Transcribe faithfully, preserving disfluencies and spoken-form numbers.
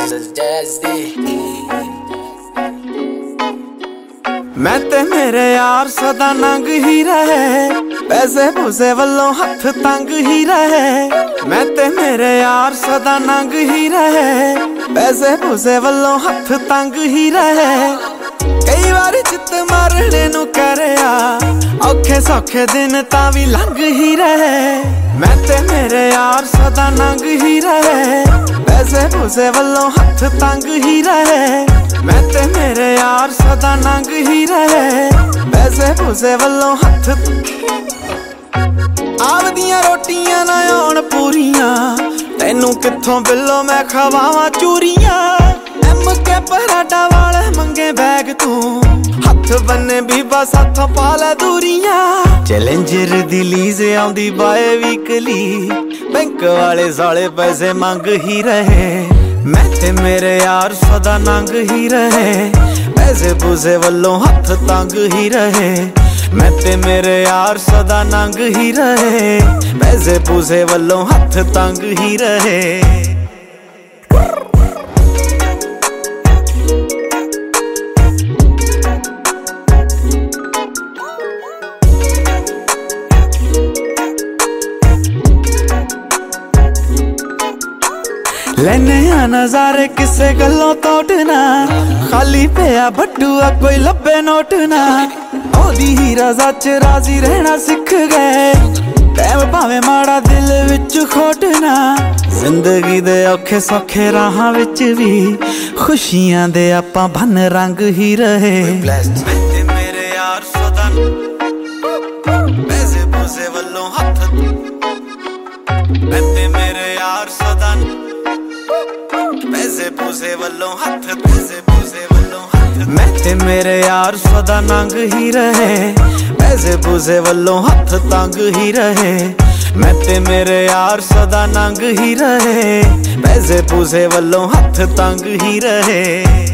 मैं ते मेरे यार सदा नंग ही रहे, पैसे पूसे वल्लों हथ तंग ही रहे। मैं ते मेरे यार सदा नंग ही रहे, पैसे पूसे वल्लों हथ तंग ही रहे। कई बार चित मारने नू करया, औखे सौखे दिन तां भी लंघ ही रहे। मैं ते मेरे यार सदा नंग ही रहे, पैसे पूसे वल्लों हथ तंग ही रहे। मैं ते मेरे यार सदा नंग ही रहे, पैसे पूसे वल्लों हथ। आपदियां रोटियां ना आउण पूरियां, तैनू कित्थों बिल्लो मैं खवावां चूरियां। एम के पराठा वाले मंगे बैग तू, हथ बन्ने भी बस हथों पा लै दूरियां। चैलेंजर दी लीज आउंदी बाए वीकली, बैंक वाले साले पैसे मंग ही रहे। मैं ते मेरे यार सदा नंग ही रहे, पैसे पूसे वल्लों हथ तंग ही रहे। मैं ते मेरे यार सदा नंग ही रहे, पैसे पूसे वल्लों हथ तंग ही रहे। लेने आ नजारे किसे गल्लों तोड़ना, खाली पिया बटुआ कोई लब्बे नोटना। ओदी ही रज़ा च राजी रहना सिख गए, टैम भावे माड़ा दिल विच खोटना। जिंदगी दे औखे सौखे राहां विच भी, खुशियां दे आपां भन रंग ही रहे। मेरे यार सदा पैसे पूसे वल्लों हथ, मेरे यार सदा पैसे पूसे वल्लों हथ, पैसे पूसे वल्लों हथ। मैं ते मेरे यार सदा नंग ही रहे, पैसे पूसे वल्लों हथ तंग ही रहे। मैं ते मेरे यार सदा नंग ही रहे, पैसे पूसे वल्लों हथ तंग ही रहे।